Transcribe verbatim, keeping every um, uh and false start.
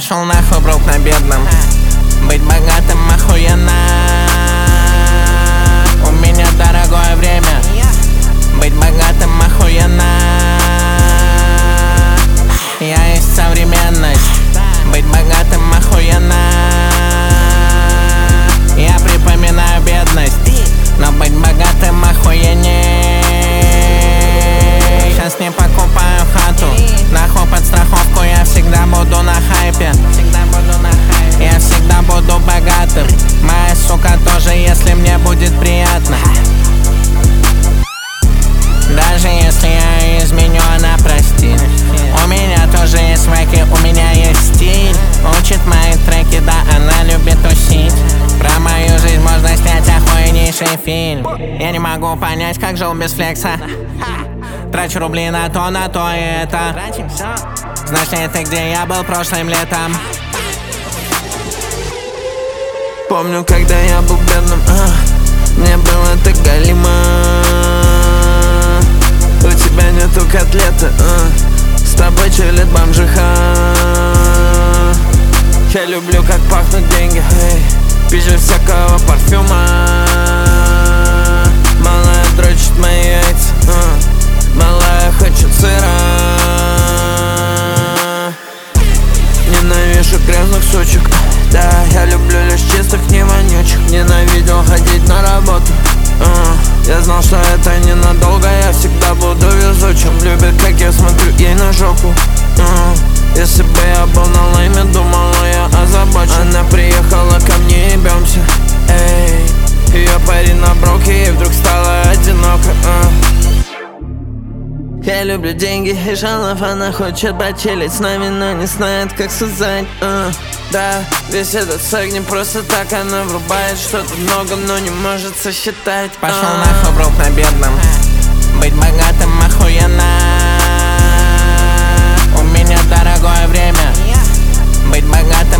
Пошел нахуй, брук, на бедном. Быть богатым охуенно. У меня дорогое время. Быть богатым охуенно. Я есть современность. Быть богатым охуенно. Я припоминаю бедность, но быть богатым охуенней. Сейчас не покупаю хату, нахуй под страховку. Я всегда буду на хайпе. Я всегда буду богатым. Моя сука тоже, если мне будет приятно. Даже если я изменю, она простит. У меня тоже есть веки, у меня есть стиль. Учит мои треки, да, она любит тусить. Про мою жизнь можно снять охуеннейший фильм. Я не могу понять, как жил без флекса. Трачу рубли на то, на то и это. Знаешь ли ты, где я был прошлым летом? Помню, когда я был бедным, а, мне было так галимо. У тебя нету котлеты, а, с тобой чилит бомжиха. Я люблю, как пахнут деньги, эй, пизжу всякого парфюма. Малая дрочит мои яйца, а, малая хочет сыра. Ненавижу грязных сучек, да, я люблю лишь чистых, не вонючих. Ненавидел ходить на работу, uh, я знал, что это ненадолго. Я всегда буду везучим. Любит, как я смотрю ей на жопу, uh, если бы я был на лайме, думала я озабочен. Она приехала ко мне, ебемся, эй. Ее парень на броке, и вдруг стала одиноко, uh. Я люблю деньги и жалов, она хочет почилить с нами, но не знает, как сказать, uh. Да, весь этот секс не просто так, она врубает что-то много, но не может сосчитать. Пошел uh. нахуй, брук, на бедном. Быть богатым охуенно. У меня дорогое время. Быть богатым